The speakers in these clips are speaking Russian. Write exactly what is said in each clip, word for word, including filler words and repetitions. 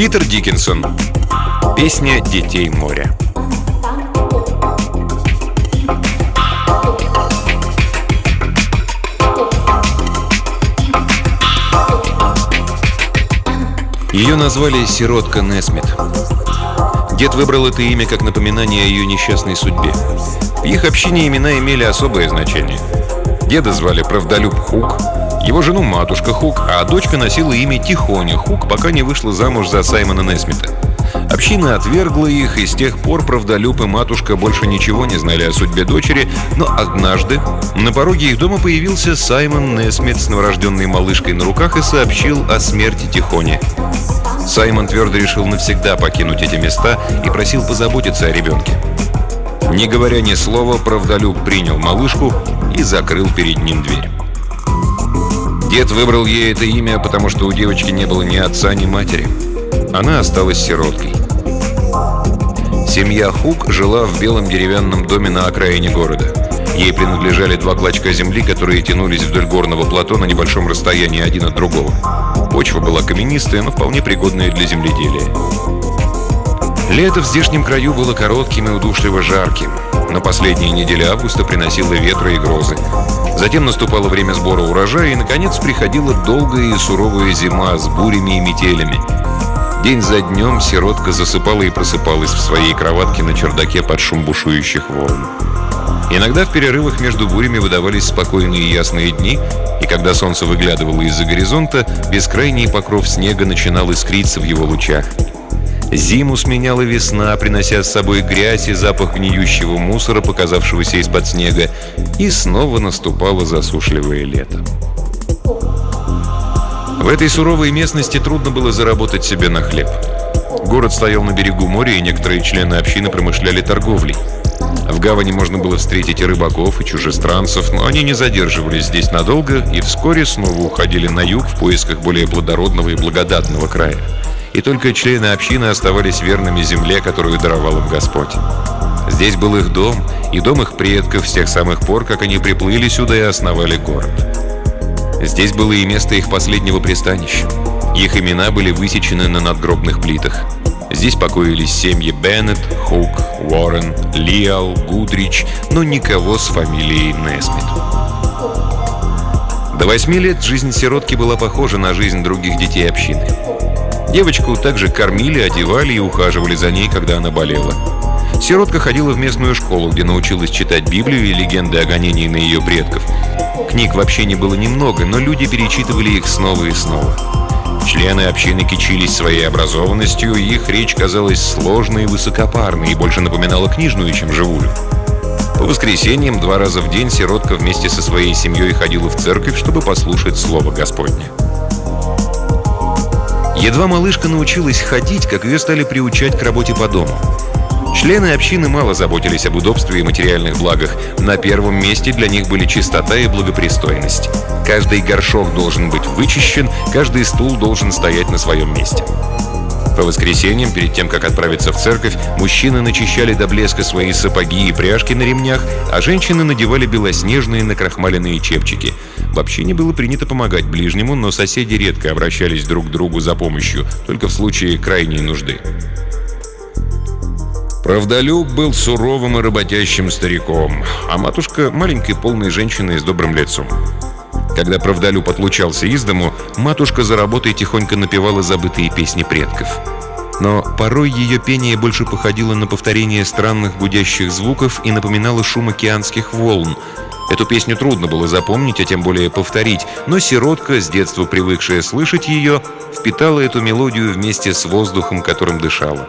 Питер Диккенсон. Песня детей моря. Ее назвали «Сиротка Несмит». Дед выбрал это имя как напоминание о ее несчастной судьбе. В их общине имена имели особое значение. Деда звали Правдолюб Хук, его жену матушка Хук, а дочка носила имя Тихоня Хук, пока не вышла замуж за Саймона Несмита. Община отвергла их, и с тех пор Правдолюб и матушка больше ничего не знали о судьбе дочери, но однажды на пороге их дома появился Саймон Несмит с новорожденной малышкой на руках и сообщил о смерти Тихони. Саймон твердо решил навсегда покинуть эти места и просил позаботиться о ребенке. Не говоря ни слова, Правдолюб принял малышку и закрыл перед ним дверь. Дед выбрал ей это имя, потому что у девочки не было ни отца, ни матери. Она осталась сироткой. Семья Хук жила в белом деревянном доме на окраине города. Ей принадлежали два клочка земли, которые тянулись вдоль горного плато на небольшом расстоянии один от другого. Почва была каменистая, но вполне пригодная для земледелия. Лето в здешнем краю было коротким и удушливо жарким, но последние недели августа приносила ветры и грозы. Затем наступало время сбора урожая, и, наконец, приходила долгая и суровая зима с бурями и метелями. День за днем сиротка засыпала и просыпалась в своей кроватке на чердаке под шум бушующих волн. Иногда в перерывах между бурями выдавались спокойные и ясные дни, и когда солнце выглядывало из-за горизонта, бескрайний покров снега начинал искриться в его лучах. Зиму сменяла весна, принося с собой грязь и запах гниющего мусора, показавшегося из-под снега, и снова наступало засушливое лето. В этой суровой местности трудно было заработать себе на хлеб. Город стоял на берегу моря, и некоторые члены общины промышляли торговлей. В гавани можно было встретить и рыбаков, и чужестранцев, но они не задерживались здесь надолго и вскоре снова уходили на юг в поисках более плодородного и благодатного края. И только члены общины оставались верными земле, которую даровал им Господь. Здесь был их дом и дом их предков с тех самых пор, как они приплыли сюда и основали город. Здесь было и место их последнего пристанища. Их имена были высечены на надгробных плитах. Здесь покоились семьи Беннет, Хук, Уоррен, Лиал, Гудрич, но никого с фамилией Несмит. До восьми лет жизнь сиротки была похожа на жизнь других детей общины. Девочку также кормили, одевали и ухаживали за ней, когда она болела. Сиротка ходила в местную школу, где научилась читать Библию и легенды о гонении на ее предков. Книг вообще не было немного, но люди перечитывали их снова и снова. Члены общины кичились своей образованностью, и их речь казалась сложной и высокопарной, и больше напоминала книжную, чем живую. По воскресеньям два раза в день сиротка вместе со своей семьей ходила в церковь, чтобы послушать Слово Господне. Едва малышка научилась ходить, как ее стали приучать к работе по дому. Члены общины мало заботились об удобстве и материальных благах. На первом месте для них были чистота и благопристойность. Каждый горшок должен быть вычищен, каждый стул должен стоять на своем месте. По воскресеньям, перед тем, как отправиться в церковь, мужчины начищали до блеска свои сапоги и пряжки на ремнях, а женщины надевали белоснежные накрахмаленные чепчики. В общине было принято помогать ближнему, но соседи редко обращались друг к другу за помощью, только в случае крайней нужды. Правдолюб был суровым и работящим стариком, а матушка — маленькой полной женщиной с добрым лицом. Когда Правдолюб отлучался из дому, матушка за работой тихонько напевала забытые песни предков. Но порой ее пение больше походило на повторение странных гудящих звуков и напоминало шум океанских волн. Эту песню трудно было запомнить, а тем более повторить, но сиротка, с детства привыкшая слышать ее, впитала эту мелодию вместе с воздухом, которым дышала.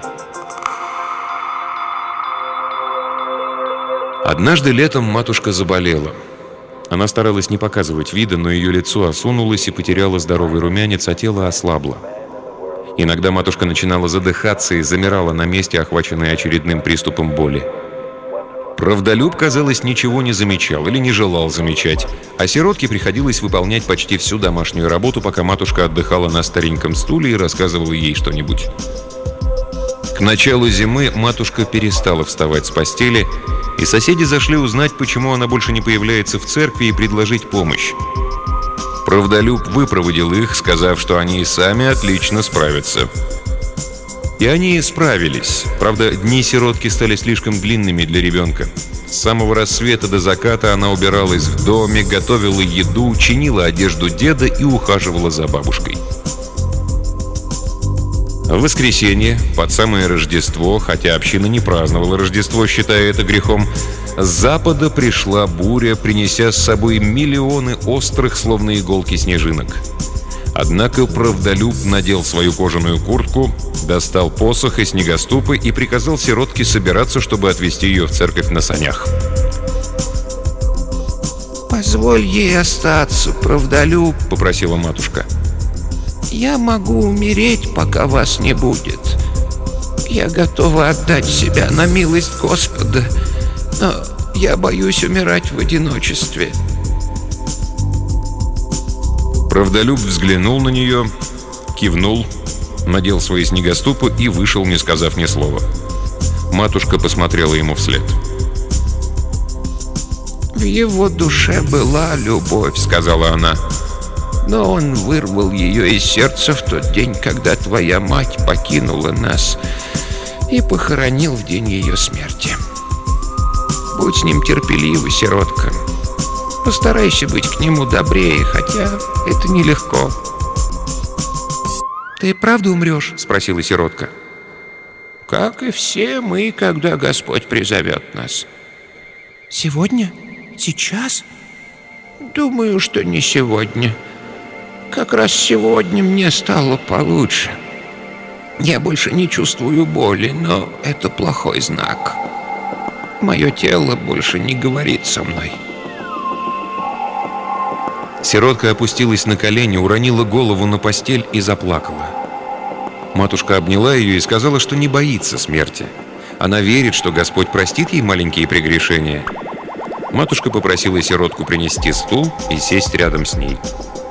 Однажды летом матушка заболела. Она старалась не показывать вида, но ее лицо осунулось и потеряло здоровый румянец, а тело ослабло. Иногда матушка начинала задыхаться и замирала на месте, охваченная очередным приступом боли. Правдолюб, казалось, ничего не замечал или не желал замечать, а сиротке приходилось выполнять почти всю домашнюю работу, пока матушка отдыхала на стареньком стуле и рассказывала ей что-нибудь. К началу зимы матушка перестала вставать с постели, и соседи зашли узнать, почему она больше не появляется в церкви, и предложить помощь. Правдолюб выпроводил их, сказав, что они и сами отлично справятся. И они справились. Правда, дни сиротки стали слишком длинными для ребенка. С самого рассвета до заката она убиралась в доме, готовила еду, чинила одежду деда и ухаживала за бабушкой. В воскресенье, под самое Рождество, хотя община не праздновала Рождество, считая это грехом, с запада пришла буря, принеся с собой миллионы острых, словно иголки, снежинок. Однако правдолюб надел свою кожаную куртку, достал посох и снегоступы и приказал сиротке собираться, чтобы отвезти ее в церковь на санях. «Позволь ей остаться, правдолюб», — попросила матушка. «Я могу умереть, пока вас не будет. Я готова отдать себя на милость Господа, но я боюсь умирать в одиночестве». Правдолюб взглянул на нее, кивнул, надел свои снегоступы и вышел, не сказав ни слова. Матушка посмотрела ему вслед. «В его душе была любовь», — сказала она. «Но он вырвал ее из сердца в тот день, когда твоя мать покинула нас, и похоронил в день ее смерти. Будь с ним терпелива, сиротка. Постарайся быть к нему добрее, хотя это нелегко». «Ты правда умрешь?» — спросила сиротка. «Как и все мы, когда Господь призовет нас». «Сегодня? Сейчас?» «Думаю, что не сегодня. Как раз сегодня мне стало получше. Я больше не чувствую боли, но это плохой знак. Мое тело больше не говорит со мной». Сиротка опустилась на колени, уронила голову на постель и заплакала. Матушка обняла ее и сказала, что не боится смерти. Она верит, что Господь простит ей маленькие прегрешения. Матушка попросила сиротку принести стул и сесть рядом с ней.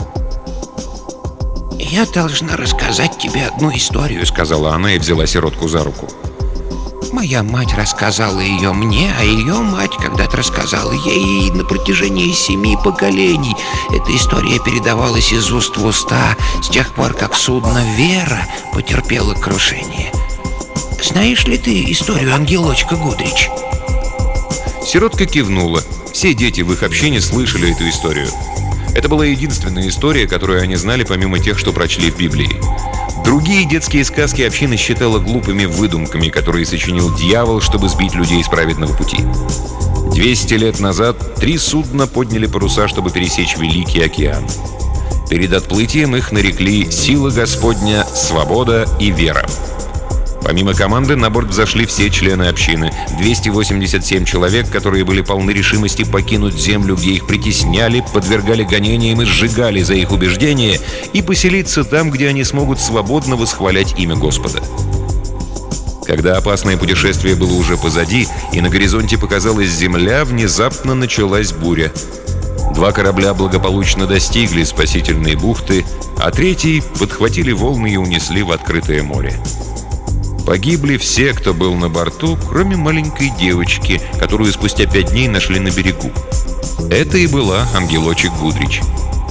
«Я должна рассказать тебе одну историю», — сказала она и взяла сиротку за руку. «Моя мать рассказала ее мне, а ее мать когда-то рассказала ей на протяжении семи поколений. Эта история передавалась из уст в уста с тех пор, как судно «Вера» потерпело крушение. Знаешь ли ты историю ангелочка Гудрич?» Сиротка кивнула. Все дети в их общине слышали эту историю. Это была единственная история, которую они знали, помимо тех, что прочли в Библии. Другие детские сказки община считала глупыми выдумками, которые сочинил дьявол, чтобы сбить людей с праведного пути. Двести лет назад три судна подняли паруса, чтобы пересечь Великий океан. Перед отплытием их нарекли «Сила Господня», «Свобода» и «Вера». Помимо команды на борт взошли все члены общины. двести восемьдесят семь человек, которые были полны решимости покинуть землю, где их притесняли, подвергали гонениям и сжигали за их убеждения, и поселиться там, где они смогут свободно восхвалять имя Господа. Когда опасное путешествие было уже позади, и на горизонте показалась земля, внезапно началась буря. Два корабля благополучно достигли спасительной бухты, а третий подхватили волны и унесли в открытое море. Погибли все, кто был на борту, кроме маленькой девочки, которую спустя пять дней нашли на берегу. Это и была ангелочек Гудрич.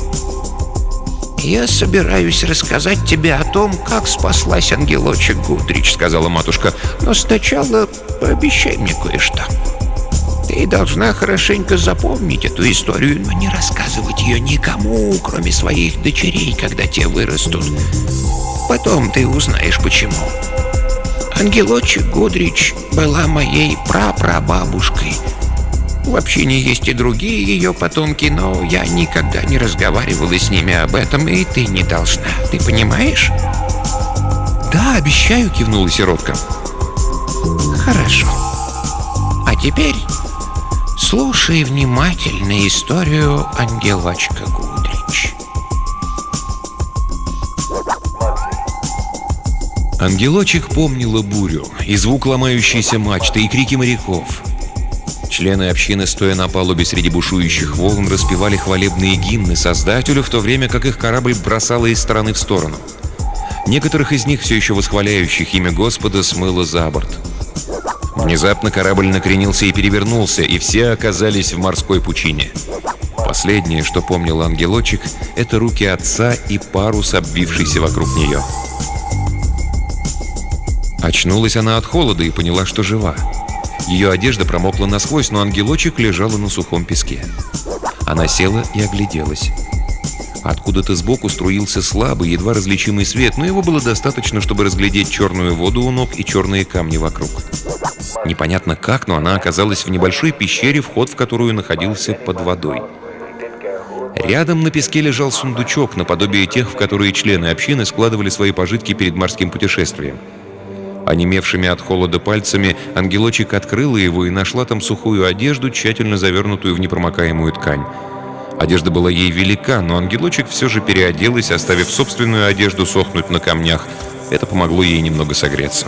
«Я собираюсь рассказать тебе о том, как спаслась ангелочек Гудрич», — сказала матушка. «Но сначала пообещай мне кое-что. Ты должна хорошенько запомнить эту историю, но не рассказывать ее никому, кроме своих дочерей, когда те вырастут. Потом ты узнаешь, почему. Ангелочек Гудрич была моей прапрабабушкой. В общине есть и другие ее потомки, но я никогда не разговаривала с ними об этом, и ты не должна. Ты понимаешь?» «Да, обещаю», — кивнула сиротка. «Хорошо. А теперь слушай внимательно историю ангелочка Гудрич». Ангелочек помнила бурю, и звук ломающейся мачты, и крики моряков. Члены общины, стоя на палубе среди бушующих волн, распевали хвалебные гимны Создателю, в то время как их корабль бросало из стороны в сторону. Некоторых из них, все еще восхваляющих имя Господа, смыло за борт. Внезапно корабль накренился и перевернулся, и все оказались в морской пучине. Последнее, что помнил ангелочек, это руки отца и парус, обвившийся вокруг нее. Очнулась она от холода и поняла, что жива. Ее одежда промокла насквозь, но ангелочек лежала на сухом песке. Она села и огляделась. Откуда-то сбоку струился слабый, едва различимый свет, но его было достаточно, чтобы разглядеть черную воду у ног и черные камни вокруг. Непонятно как, но она оказалась в небольшой пещере, вход в которую находился под водой. Рядом на песке лежал сундучок, наподобие тех, в которые члены общины складывали свои пожитки перед морским путешествием. Онемевшими от холода пальцами ангелочек открыла его и нашла там сухую одежду, тщательно завернутую в непромокаемую ткань. Одежда была ей велика, но ангелочек все же переоделась, оставив собственную одежду сохнуть на камнях. Это помогло ей немного согреться.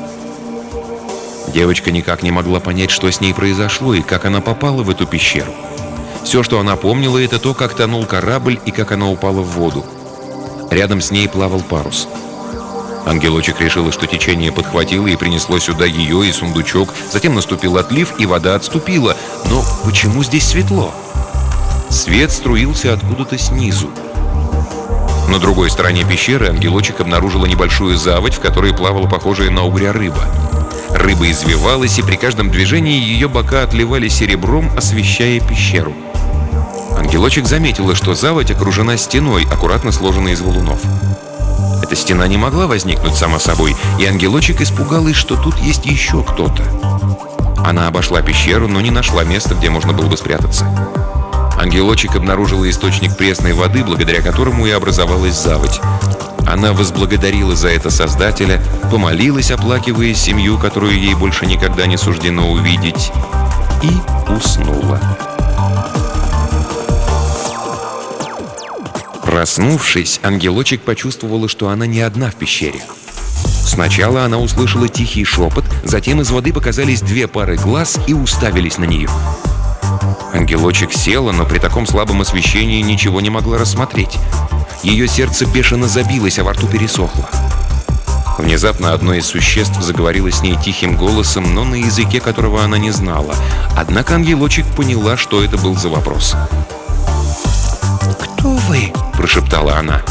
Девочка никак не могла понять, что с ней произошло и как она попала в эту пещеру. Все, что она помнила, это то, как тонул корабль и как она упала в воду. Рядом с ней плавал парус. Ангелочек решила, что течение подхватило и принесло сюда ее и сундучок. Затем наступил отлив, и вода отступила. Но почему здесь светло? Свет струился откуда-то снизу. На другой стороне пещеры ангелочек обнаружила небольшую заводь, в которой плавала похожая на угря рыба. Рыба извивалась, и при каждом движении ее бока отливали серебром, освещая пещеру. Ангелочек заметила, что заводь окружена стеной, аккуратно сложенной из валунов. Эта стена не могла возникнуть сама собой, и ангелочек испугалась, что тут есть еще кто-то. Она обошла пещеру, но не нашла места, где можно было бы спрятаться. Ангелочек обнаружила источник пресной воды, благодаря которому и образовалась заводь. Она возблагодарила за это Создателя, помолилась, оплакивая семью, которую ей больше никогда не суждено увидеть, и уснула. Проснувшись, ангелочек почувствовала, что она не одна в пещере. Сначала она услышала тихий шепот, затем из воды показались две пары глаз и уставились на нее. Ангелочек села, но при таком слабом освещении ничего не могла рассмотреть. Ее сердце бешено забилось, а во рту пересохло. Внезапно одно из существ заговорило с ней тихим голосом, но на языке, которого она не знала. Однако ангелочек поняла, что это был за вопрос. «Кто вы?» – прошептала она.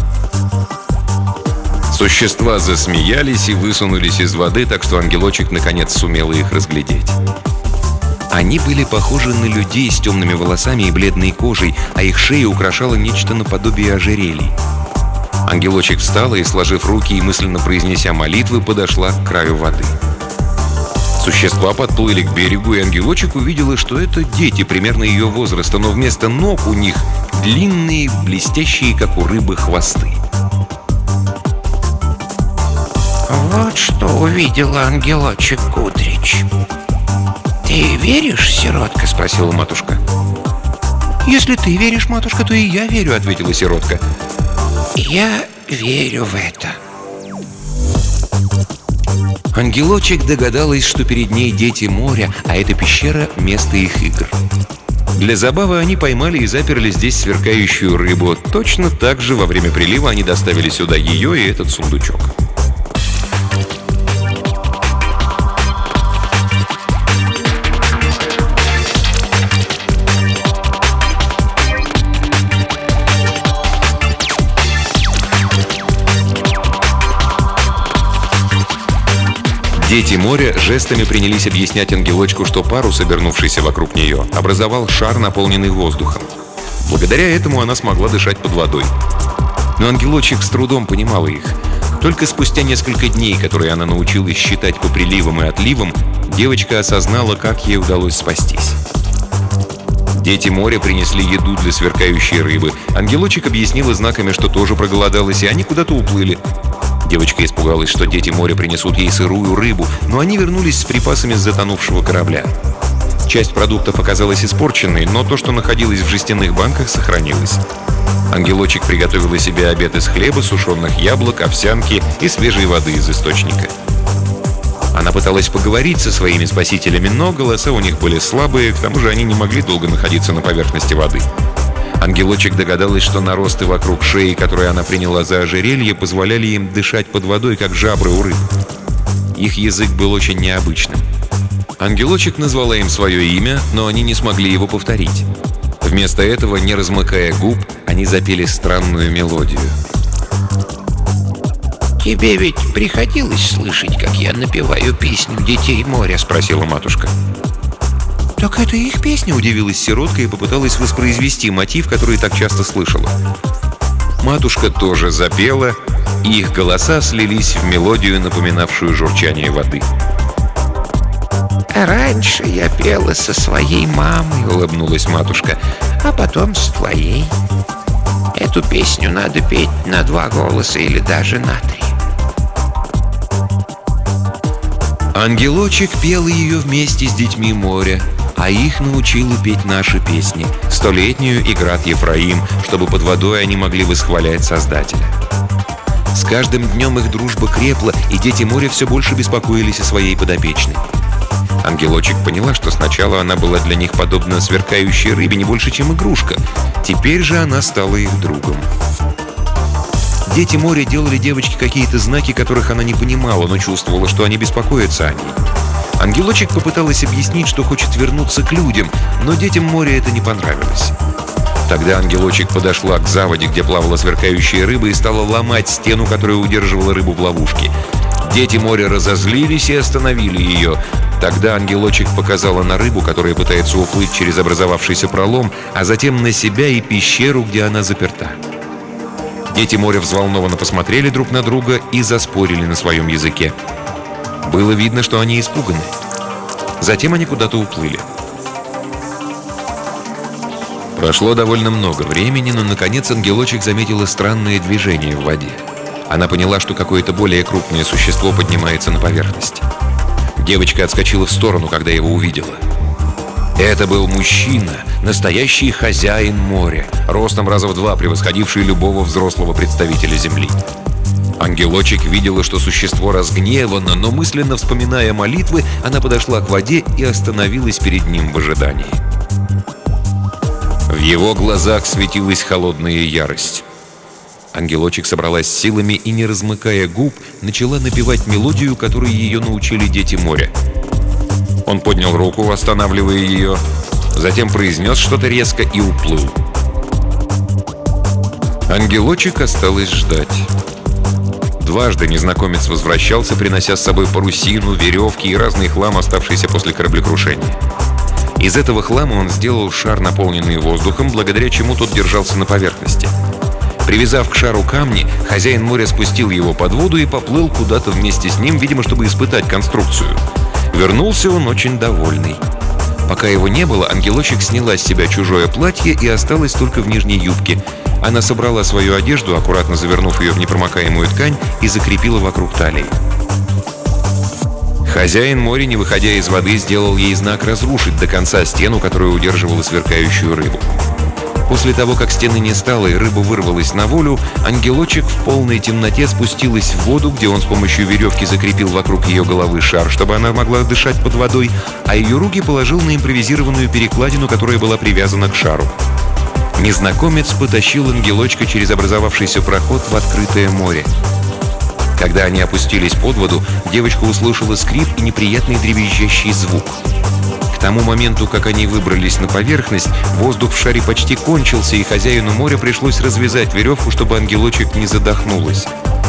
Существа засмеялись и высунулись из воды, так что ангелочек наконец сумела их разглядеть. Они были похожи на людей с темными волосами и бледной кожей, а их шеи украшало нечто наподобие ожерелий. Ангелочек встала и, сложив руки и мысленно произнеся молитвы, подошла к краю воды. Существа подплыли к берегу, и ангелочек увидела, что это дети примерно ее возраста, но вместо ног у них длинные, блестящие, как у рыбы, хвосты. «Вот что увидела ангелочек Гудрич. «Ты веришь, сиротка?» — спросила матушка. «Если ты веришь, матушка, то и я верю», — ответила сиротка. «Я верю в это». Ангелочек догадалась, что перед ней дети моря, а эта пещера — место их игр. Для забавы они поймали и заперли здесь сверкающую рыбу. Точно так же во время прилива они доставили сюда ее и этот сундучок. Дети моря жестами принялись объяснять ангелочку, что парус, обернувшийся вокруг нее, образовал шар, наполненный воздухом. Благодаря этому она смогла дышать под водой. Но ангелочек с трудом понимала их. Только спустя несколько дней, которые она научилась считать по приливам и отливам, девочка осознала, как ей удалось спастись. Дети моря принесли еду для сверкающей рыбы. Ангелочек объяснила знаками, что тоже проголодалась, и они куда-то уплыли. Девочка испугалась, что дети моря принесут ей сырую рыбу, но они вернулись с припасами с затонувшего корабля. Часть продуктов оказалась испорченной, но то, что находилось в жестяных банках, сохранилось. Ангелочек приготовила себе обед из хлеба, сушеных яблок, овсянки и свежей воды из источника. Она пыталась поговорить со своими спасителями, но голоса у них были слабые, к тому же они не могли долго находиться на поверхности воды. Ангелочек догадалась, что наросты вокруг шеи, которые она приняла за ожерелье, позволяли им дышать под водой, как жабры у рыб. Их язык был очень необычным. Ангелочек назвала им свое имя, но они не смогли его повторить. Вместо этого, не размыкая губ, они запели странную мелодию. «Тебе ведь приходилось слышать, как я напеваю песню детей моря?» — спросила матушка. «Так это их песня?» — удивилась сиротка и попыталась воспроизвести мотив, который так часто слышала. Матушка тоже запела, и их голоса слились в мелодию, напоминавшую журчание воды. «Раньше я пела со своей мамой», — улыбнулась матушка, «а потом с твоей. Эту песню надо петь на два голоса или даже на три». Ангелочек пел ее вместе с детьми моря, а их научила петь наши песни, столетнюю Играт Ефраим, чтобы под водой они могли восхвалять Создателя. С каждым днем их дружба крепла, и дети моря все больше беспокоились о своей подопечной. Ангелочек поняла, что сначала она была для них подобна сверкающей рыбе, не больше, чем игрушка. Теперь же она стала их другом. Дети моря делали девочке какие-то знаки, которых она не понимала, но чувствовала, что они беспокоятся о ней. Ангелочек попыталась объяснить, что хочет вернуться к людям, но детям моря это не понравилось. Тогда ангелочек подошла к заводе, где плавала сверкающая рыба, и стала ломать стену, которая удерживала рыбу в ловушке. Дети моря разозлились и остановили ее. Тогда ангелочек показала на рыбу, которая пытается уплыть через образовавшийся пролом, а затем на себя и пещеру, где она заперта. Дети моря взволнованно посмотрели друг на друга и заспорили на своем языке. Было видно, что они испуганы. Затем они куда-то уплыли. Прошло довольно много времени, но, наконец, ангелочек заметила странное движение в воде. Она поняла, что какое-то более крупное существо поднимается на поверхность. Девочка отскочила в сторону, когда его увидела. Это был мужчина, настоящий хозяин моря, ростом раза в два превосходивший любого взрослого представителя Земли. Ангелочек видела, что существо разгневано, но мысленно вспоминая молитвы, она подошла к воде и остановилась перед ним в ожидании. В его глазах светилась холодная ярость. Ангелочек собралась силами и, не размыкая губ, начала напевать мелодию, которой ее научили дети моря. Он поднял руку, останавливая ее, затем произнес что-то резко и уплыл. Ангелочек осталась ждать. Дважды незнакомец возвращался, принося с собой парусину, веревки и разный хлам, оставшийся после кораблекрушения. Из этого хлама он сделал шар, наполненный воздухом, благодаря чему тот держался на поверхности. Привязав к шару камни, хозяин моря спустил его под воду и поплыл куда-то вместе с ним, видимо, чтобы испытать конструкцию. Вернулся он очень довольный. Пока его не было, ангелочек сняла с себя чужое платье и осталась только в нижней юбке. Она собрала свою одежду, аккуратно завернув ее в непромокаемую ткань, и закрепила вокруг талии. Хозяин моря, не выходя из воды, сделал ей знак разрушить до конца стену, которая удерживала сверкающую рыбу. После того, как стены не стало и рыба вырвалась на волю, ангелочек в полной темноте спустилась в воду, где он с помощью веревки закрепил вокруг ее головы шар, чтобы она могла дышать под водой, а ее руки положил на импровизированную перекладину, которая была привязана к шару. Незнакомец потащил ангелочка через образовавшийся проход в открытое море. Когда они опустились под воду, девочка услышала скрип и неприятный дребезжащий звук. К тому моменту, как они выбрались на поверхность, воздух в шаре почти кончился, и хозяину моря пришлось развязать веревку, чтобы ангелочек не задохнулась.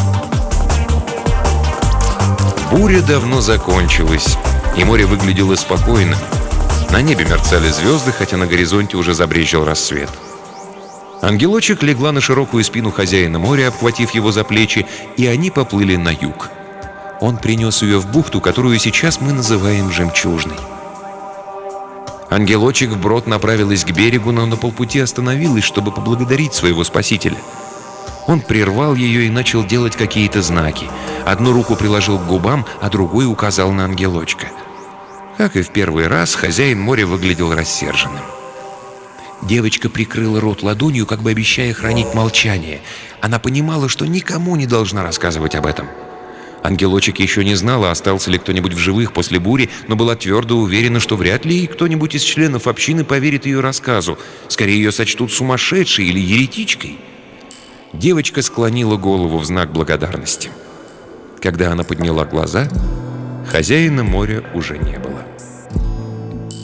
Буря давно закончилась, и море выглядело спокойным. На небе мерцали звезды, хотя на горизонте уже забрезжил рассвет. Ангелочек легла на широкую спину хозяина моря, обхватив его за плечи, и они поплыли на юг. Он принес ее в бухту, которую сейчас мы называем Жемчужной. Ангелочек вброд направилась к берегу, но на полпути остановилась, чтобы поблагодарить своего спасителя. Он прервал ее и начал делать какие-то знаки. Одну руку приложил к губам, а другой указал на ангелочка. Как и в первый раз, хозяин моря выглядел рассерженным. Девочка прикрыла рот ладонью, как бы обещая хранить молчание. Она понимала, что никому не должна рассказывать об этом. Ангелочек еще не знала, остался ли кто-нибудь в живых после бури, но была твердо уверена, что вряд ли кто-нибудь из членов общины поверит ее рассказу. Скорее, ее сочтут сумасшедшей или еретичкой. Девочка склонила голову в знак благодарности. Когда она подняла глаза, хозяина моря уже не было.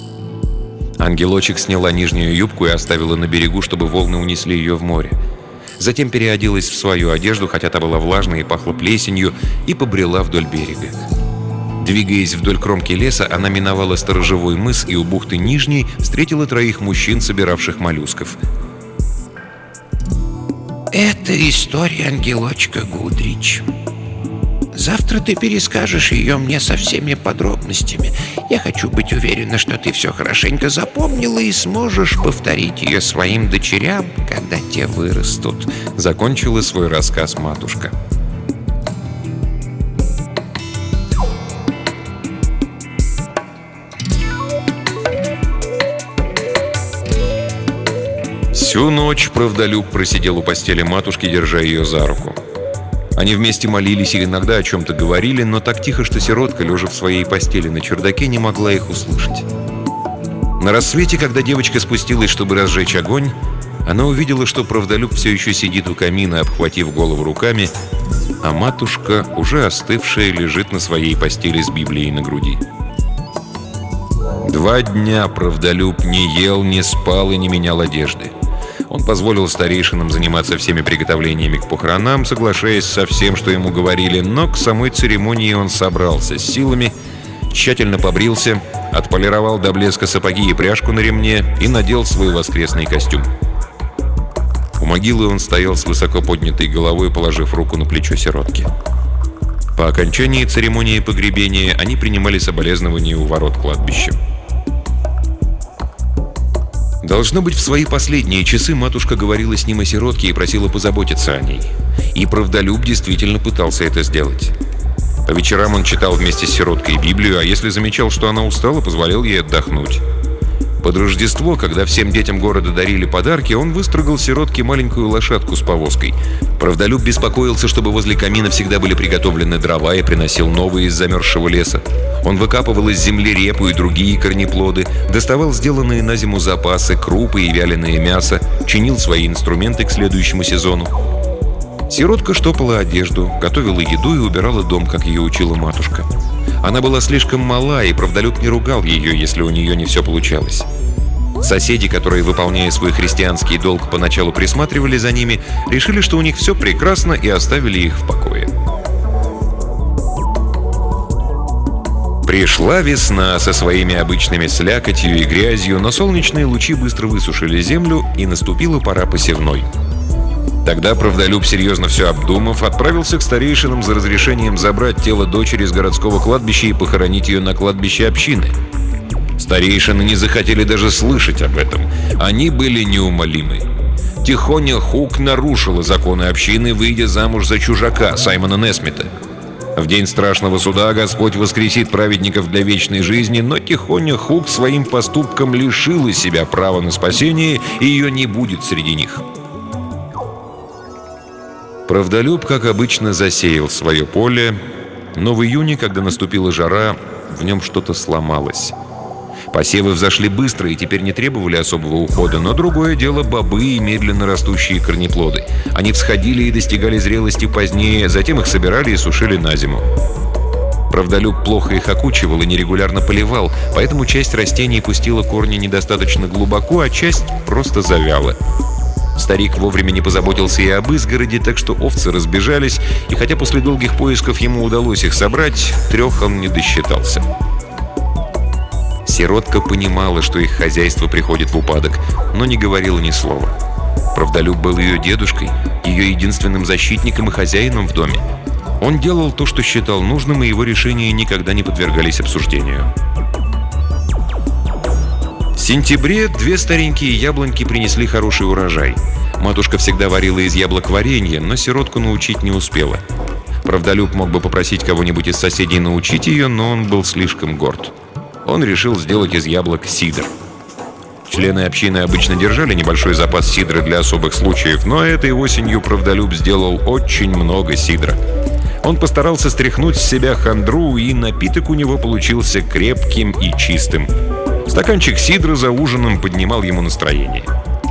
Ангелочек сняла нижнюю юбку и оставила на берегу, чтобы волны унесли ее в море. Затем переоделась в свою одежду, хотя та была влажной и пахла плесенью, и побрела вдоль берега. Двигаясь вдоль кромки леса, она миновала сторожевой мыс и у бухты Нижней встретила троих мужчин, собиравших моллюсков. «Это история ангелочка Гудрич. Завтра ты перескажешь ее мне со всеми подробностями. Я хочу быть уверена, что ты все хорошенько запомнила и сможешь повторить ее своим дочерям, когда те вырастут», — закончила свой рассказ матушка. Всю ночь Правдолюб просидел у постели матушки, держа ее за руку. Они вместе молились и иногда о чем-то говорили, но так тихо, что сиротка, лежа в своей постели на чердаке, не могла их услышать. На рассвете, когда девочка спустилась, чтобы разжечь огонь, она увидела, что Правдолюб все еще сидит у камина, обхватив голову руками, а матушка, уже остывшая, лежит на своей постели с Библией на груди. Два дня Правдолюб не ел, не спал и не менял одежды. Он позволил старейшинам заниматься всеми приготовлениями к похоронам, соглашаясь со всем, что ему говорили, но к самой церемонии он собрался с силами, тщательно побрился, отполировал до блеска сапоги и пряжку на ремне и надел свой воскресный костюм. У могилы он стоял с высоко поднятой головой, положив руку на плечо сиротки. По окончании церемонии погребения они принимали соболезнования у ворот кладбища. Должно быть, в свои последние часы матушка говорила с ним о сиротке и просила позаботиться о ней. И Правдолюб действительно пытался это сделать. По вечерам он читал вместе с сироткой Библию, а если замечал, что она устала, позволял ей отдохнуть. Под Рождество, когда всем детям города дарили подарки, он выстрогал сиротке маленькую лошадку с повозкой. Правдолюб беспокоился, чтобы возле камина всегда были приготовлены дрова, и приносил новые из замерзшего леса. Он выкапывал из земли репу и другие корнеплоды, доставал сделанные на зиму запасы, крупы и вяленое мясо, чинил свои инструменты к следующему сезону. Сиротка штопала одежду, готовила еду и убирала дом, как ее учила матушка. Она была слишком мала, и Правдолюб не ругал ее, если у нее не все получалось. Соседи, которые, выполняя свой христианский долг, поначалу присматривали за ними, решили, что у них все прекрасно, и оставили их в покое. Пришла весна со своими обычными слякотью и грязью, но солнечные лучи быстро высушили землю, и наступила пора посевной. Тогда Правдолюб, серьезно все обдумав, отправился к старейшинам за разрешением забрать тело дочери с городского кладбища и похоронить ее на кладбище общины. Старейшины не захотели даже слышать об этом. Они были неумолимы. Тихоня Хук нарушила законы общины, выйдя замуж за чужака, Саймона Несмита. В день страшного суда Господь воскресит праведников для вечной жизни, но Тихоня Хук своим поступком лишила себя права на спасение, и ее не будет среди них. Правдолюб, как обычно, засеял свое поле, но в июне, когда наступила жара, в нем что-то сломалось. Посевы взошли быстро и теперь не требовали особого ухода, но другое дело бобы и медленно растущие корнеплоды. Они всходили и достигали зрелости позднее, затем их собирали и сушили на зиму. Правдолюб плохо их окучивал и нерегулярно поливал, поэтому часть растений пустила корни недостаточно глубоко, а часть просто завяла. Старик вовремя не позаботился и об изгороди, так что овцы разбежались, и хотя после долгих поисков ему удалось их собрать, трех он не досчитался. Сиротка понимала, что их хозяйство приходит в упадок, но не говорила ни слова. Правдолюб был ее дедушкой, ее единственным защитником и хозяином в доме. Он делал то, что считал нужным, и его решения никогда не подвергались обсуждению. В сентябре две старенькие яблоньки принесли хороший урожай. Матушка всегда варила из яблок варенье, но сиротку научить не успела. Правдолюб мог бы попросить кого-нибудь из соседей научить ее, но он был слишком горд. Он решил сделать из яблок сидр. Члены общины обычно держали небольшой запас сидра для особых случаев, но этой осенью Правдолюб сделал очень много сидра. Он постарался стряхнуть с себя хандру, и напиток у него получился крепким и чистым. Стаканчик сидра за ужином поднимал ему настроение.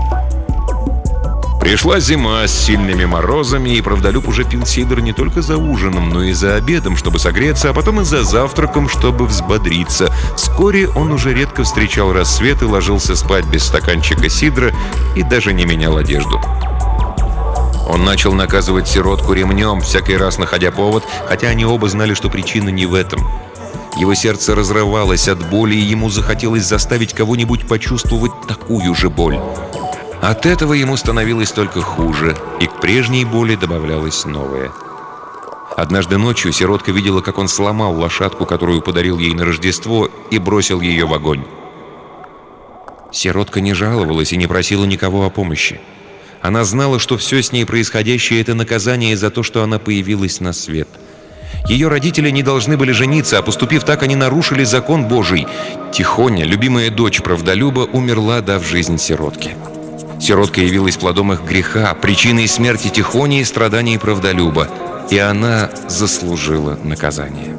Пришла зима с сильными морозами, и Правдолюб уже пил сидр не только за ужином, но и за обедом, чтобы согреться, а потом и за завтраком, чтобы взбодриться. Вскоре он уже редко встречал рассвет и ложился спать без стаканчика сидра и даже не менял одежду. Он начал наказывать сиротку ремнем, всякий раз находя повод, хотя они оба знали, что причина не в этом. Его сердце разрывалось от боли, и ему захотелось заставить кого-нибудь почувствовать такую же боль. От этого ему становилось только хуже, и к прежней боли добавлялось новое. Однажды ночью сиротка видела, как он сломал лошадку, которую подарил ей на Рождество, и бросил ее в огонь. Сиротка не жаловалась и не просила никого о помощи. Она знала, что все с ней происходящее — это наказание за то, что она появилась на свет. Ее родители не должны были жениться, а поступив так, они нарушили закон Божий. Тихоня, любимая дочь правдолюба, умерла, дав жизнь сиротке. Сиротка явилась плодом их греха, причиной смерти Тихони и страданий правдолюба, и она заслужила наказание.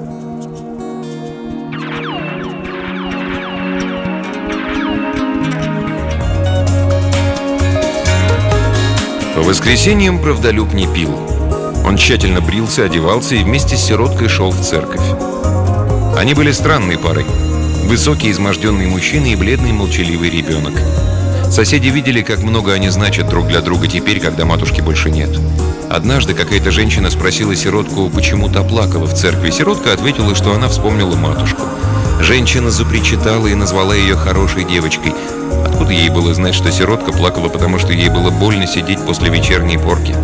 По воскресеньям правдолюб не пил. Он тщательно брился, одевался и вместе с сироткой шел в церковь. Они были странной парой. Высокий, изможденный мужчина и бледный, молчаливый ребенок. Соседи видели, как много они значат друг для друга теперь, когда матушки больше нет. Однажды какая-то женщина спросила сиротку, почему та плакала в церкви. Сиротка ответила, что она вспомнила матушку. Женщина запричитала и назвала ее хорошей девочкой. Откуда ей было знать, что сиротка плакала, потому что ей было больно сидеть после вечерней порки?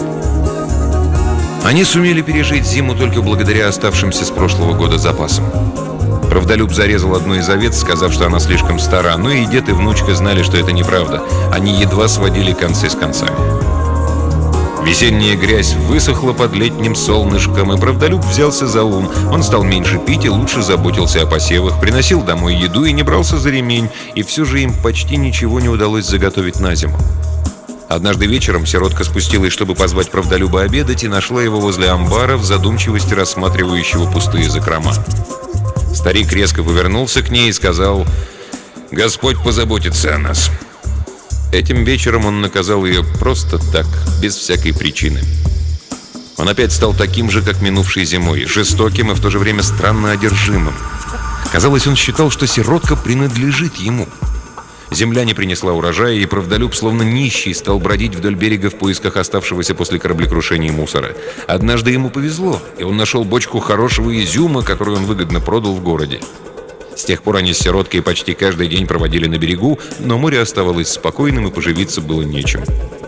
Они сумели пережить зиму только благодаря оставшимся с прошлого года запасам. Правдолюб зарезал одну из овец, сказав, что она слишком стара, но и дед, и внучка знали, что это неправда. Они едва сводили концы с концами. Весенняя грязь высохла под летним солнышком, и правдолюб взялся за ум. Он стал меньше пить и лучше заботился о посевах, приносил домой еду и не брался за ремень, и все же им почти ничего не удалось заготовить на зиму. Однажды вечером сиротка спустилась, чтобы позвать правдолюба обедать, и нашла его возле амбара в задумчивости рассматривающего пустые закрома. Старик резко повернулся к ней и сказал: «Господь позаботится о нас». Этим вечером он наказал ее просто так, без всякой причины. Он опять стал таким же, как минувшей зимой, жестоким и в то же время странно одержимым. Казалось, он считал, что сиротка принадлежит ему. Земля не принесла урожая, и правдолюб, словно нищий, стал бродить вдоль берега в поисках оставшегося после кораблекрушения мусора. Однажды ему повезло, и он нашел бочку хорошего изюма, которую он выгодно продал в городе. С тех пор они с сироткой почти каждый день проводили на берегу, но море оставалось спокойным, и поживиться было нечем.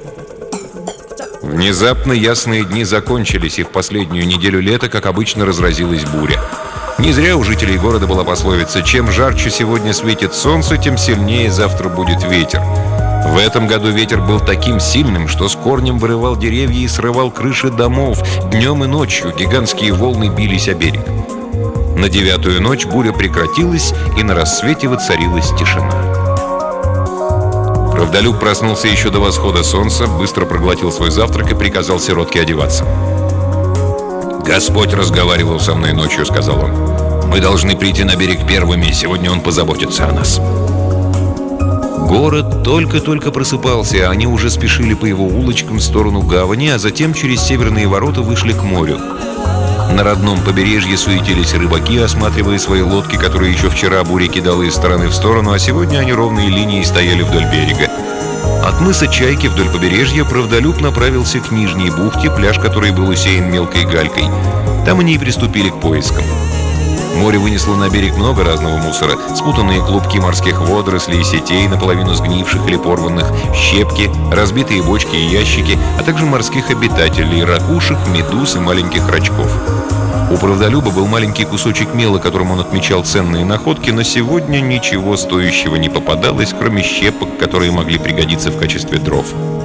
Внезапно ясные дни закончились, и в последнюю неделю лета, как обычно, разразилась буря. Не зря у жителей города была пословица: чем жарче сегодня светит солнце, тем сильнее завтра будет ветер. В этом году ветер был таким сильным, что с корнем вырывал деревья и срывал крыши домов. Днем и ночью гигантские волны бились о берег. На девятую ночь буря прекратилась, и на рассвете воцарилась тишина. Правдолюб проснулся еще до восхода солнца, быстро проглотил свой завтрак и приказал сиротке одеваться. «Господь разговаривал со мной ночью», — сказал он. «Мы должны прийти на берег первыми, сегодня Он позаботится о нас». Город только-только просыпался, а они уже спешили по его улочкам в сторону гавани, а затем через северные ворота вышли к морю. На родном побережье суетились рыбаки, осматривая свои лодки, которые еще вчера буря кидала из стороны в сторону, а сегодня они ровной линией стояли вдоль берега. От мыса Чайки вдоль побережья правдолюб направился к Нижней бухте, пляж которой был усеян мелкой галькой. Там они и приступили к поискам. Море вынесло на берег много разного мусора: спутанные клубки морских водорослей и сетей, наполовину сгнивших или порванных, щепки, разбитые бочки и ящики, а также морских обитателей, ракушек, медуз и маленьких рачков. У правдолюба был маленький кусочек мела, которым он отмечал ценные находки, но сегодня ничего стоящего не попадалось, кроме щепок, которые могли пригодиться в качестве дров.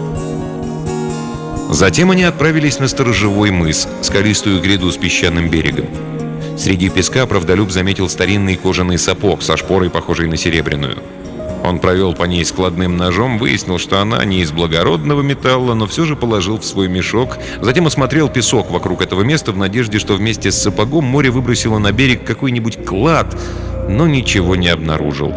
Затем они отправились на сторожевой мыс, скалистую гряду с песчаным берегом. Среди песка правдолюб заметил старинный кожаный сапог со шпорой, похожей на серебряную. Он провел по ней складным ножом, выяснил, что она не из благородного металла, но все же положил в свой мешок. Затем осмотрел песок вокруг этого места в надежде, что вместе с сапогом море выбросило на берег какой-нибудь клад, но ничего не обнаружил.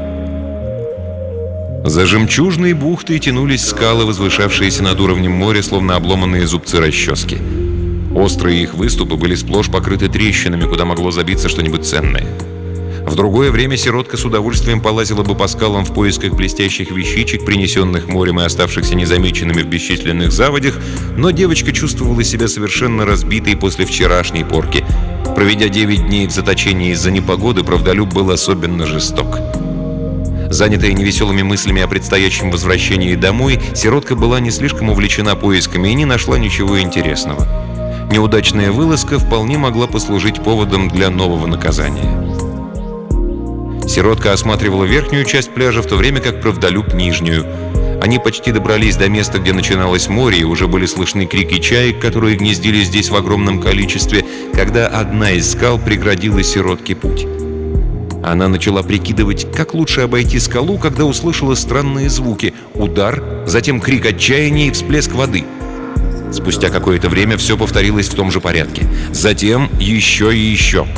За жемчужной бухтой тянулись скалы, возвышавшиеся над уровнем моря, словно обломанные зубцы расчески. Острые их выступы были сплошь покрыты трещинами, куда могло забиться что-нибудь ценное. В другое время сиротка с удовольствием полазила бы по скалам в поисках блестящих вещичек, принесенных морем и оставшихся незамеченными в бесчисленных заводях, но девочка чувствовала себя совершенно разбитой после вчерашней порки. Проведя девять дней в заточении из-за непогоды, правдолюб был особенно жесток. Занятая невеселыми мыслями о предстоящем возвращении домой, сиротка была не слишком увлечена поисками и не нашла ничего интересного. Неудачная вылазка вполне могла послужить поводом для нового наказания. Сиротка осматривала верхнюю часть пляжа, в то время как правдолюб — нижнюю. Они почти добрались до места, где начиналось море, и уже были слышны крики чаек, которые гнездились здесь в огромном количестве, когда одна из скал преградила сиротке путь. Она начала прикидывать, как лучше обойти скалу, когда услышала странные звуки — удар, затем крик отчаяния и всплеск воды. Спустя какое-то время все повторилось в том же порядке. Затем еще и еще.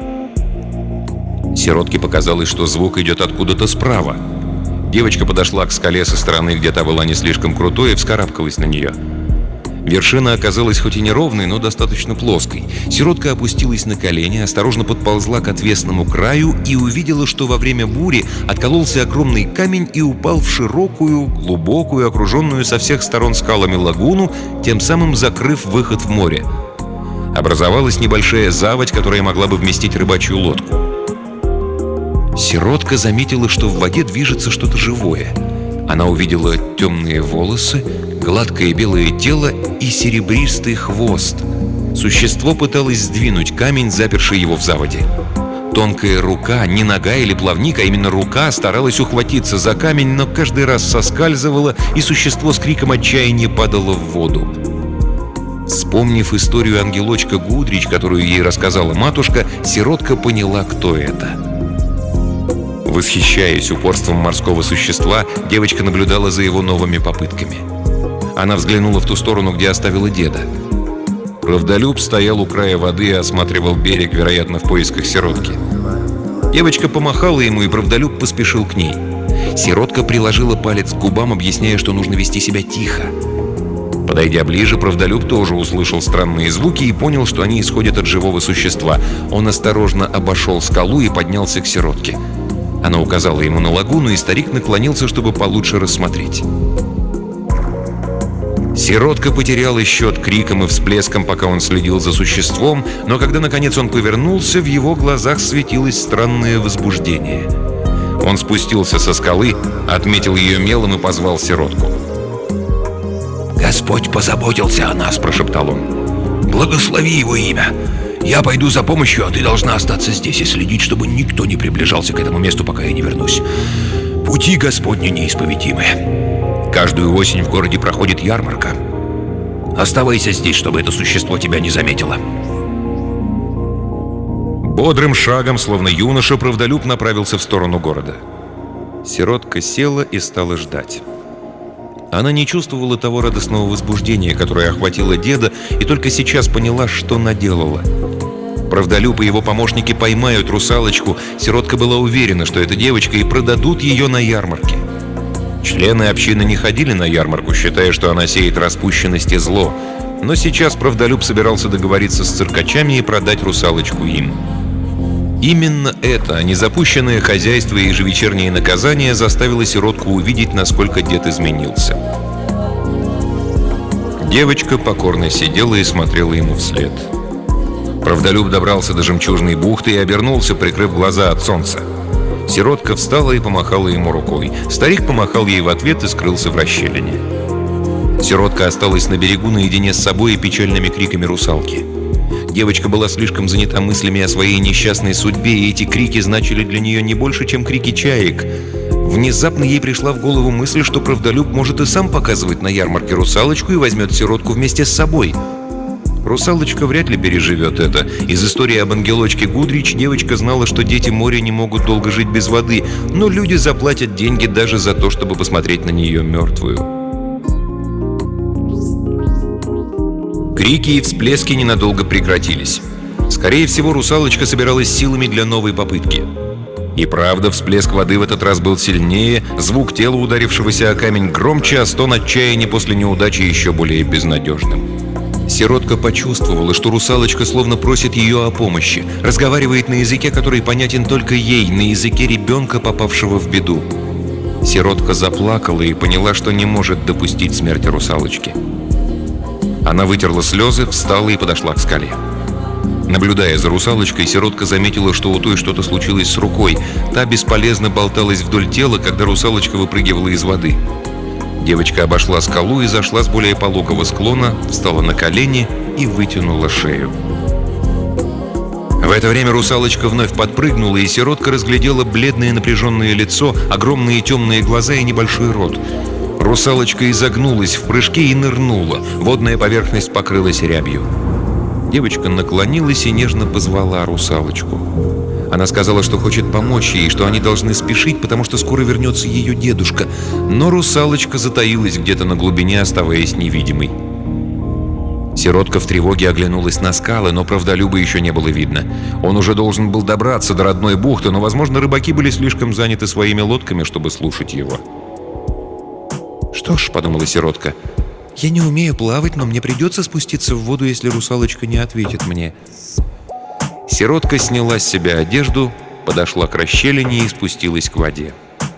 Сиротке показалось, что звук идет откуда-то справа. Девочка подошла к скале со стороны, где та была не слишком крутой, и вскарабкалась на нее. Вершина оказалась хоть и неровной, но достаточно плоской. Сиротка опустилась на колени, осторожно подползла к отвесному краю и увидела, что во время бури откололся огромный камень и упал в широкую, глубокую, окруженную со всех сторон скалами лагуну, тем самым закрыв выход в море. Образовалась небольшая заводь, которая могла бы вместить рыбачью лодку. Сиротка заметила, что в воде движется что-то живое. Она увидела темные волосы, гладкое белое тело и серебристый хвост. Существо пыталось сдвинуть камень, заперший его в заводе. Тонкая рука, не нога или плавник, а именно рука, старалась ухватиться за камень, но каждый раз соскальзывала, и существо с криком отчаяния падало в воду. Вспомнив историю ангелочка Гудрич, которую ей рассказала матушка, сиротка поняла, кто это. Восхищаясь упорством морского существа, девочка наблюдала за его новыми попытками. Она взглянула в ту сторону, где оставила деда. Правдолюб стоял у края воды и осматривал берег, вероятно, в поисках сиротки. Девочка помахала ему, и правдолюб поспешил к ней. Сиротка приложила палец к губам, объясняя, что нужно вести себя тихо. Подойдя ближе, правдолюб тоже услышал странные звуки и понял, что они исходят от живого существа. Он осторожно обошел скалу и поднялся к сиротке. Она указала ему на лагуну, и старик наклонился, чтобы получше рассмотреть. Сиротка потеряла счет криком и всплеском, пока он следил за существом, но когда, наконец, он повернулся, в его глазах светилось странное возбуждение. Он спустился со скалы, отметил ее мелом и позвал сиротку. «Господь позаботился о нас», — прошептал он. «Благослови его имя. Я пойду за помощью, а ты должна остаться здесь и следить, чтобы никто не приближался к этому месту, пока я не вернусь. Пути Господни неисповедимы. Каждую осень в городе проходит ярмарка. Оставайся здесь, чтобы это существо тебя не заметило». Бодрым шагом, словно юноша, правдолюб направился в сторону города. Сиротка села и стала ждать. Она не чувствовала того радостного возбуждения, которое охватило деда, и только сейчас поняла, что наделала. Правдолюб и его помощники поймают русалочку. Сиротка была уверена, что это девочка, и продадут ее на ярмарке. Члены общины не ходили на ярмарку, считая, что она сеет распущенность и зло. Но сейчас правдолюб собирался договориться с циркачами и продать русалочку им. Именно это, а не запущенное хозяйство и ежевечерние наказания, заставило сиротку увидеть, насколько дед изменился. Девочка покорно сидела и смотрела ему вслед. Правдолюб добрался до жемчужной бухты и обернулся, прикрыв глаза от солнца. Сиротка встала и помахала ему рукой. Старик помахал ей в ответ и скрылся в расщелине. Сиротка осталась на берегу наедине с собой и печальными криками русалки. Девочка была слишком занята мыслями о своей несчастной судьбе, и эти крики значили для нее не больше, чем крики чаек. Внезапно ей пришла в голову мысль, что правдолюб может и сам показывать на ярмарке русалочку и возьмет сиротку вместе с собой. Русалочка вряд ли переживет это. Из истории об ангелочке Гудрич девочка знала, что дети моря не могут долго жить без воды, но люди заплатят деньги даже за то, чтобы посмотреть на нее мертвую. Крики и всплески ненадолго прекратились. Скорее всего, русалочка собиралась силами для новой попытки. И правда, всплеск воды в этот раз был сильнее, звук тела, ударившегося о камень, громче, а стон отчаяния после неудачи еще более безнадежным. Сиротка почувствовала, что русалочка словно просит ее о помощи, разговаривает на языке, который понятен только ей, на языке ребенка, попавшего в беду. Сиротка заплакала и поняла, что не может допустить смерти русалочки. Она вытерла слезы, встала и подошла к скале. Наблюдая за русалочкой, сиротка заметила, что у той что-то случилось с рукой. Та бесполезно болталась вдоль тела, когда русалочка выпрыгивала из воды. Девочка обошла скалу и зашла с более пологого склона, встала на колени и вытянула шею. В это время русалочка вновь подпрыгнула, и сиротка разглядела бледное напряженное лицо, огромные темные глаза и небольшой рот. Русалочка изогнулась в прыжке и нырнула. Водная поверхность покрылась рябью. Девочка наклонилась и нежно позвала русалочку. Она сказала, что хочет помочь ей, что они должны спешить, потому что скоро вернется ее дедушка. Но русалочка затаилась где-то на глубине, оставаясь невидимой. Сиротка в тревоге оглянулась на скалы, но правдолюба еще не было видно. Он уже должен был добраться до родной бухты, но, возможно, рыбаки были слишком заняты своими лодками, чтобы слушать его. «Что ж», — подумала сиротка, — «я не умею плавать, но мне придется спуститься в воду, если русалочка не ответит мне». Сиротка сняла с себя одежду, подошла к расщелине и спустилась к воде.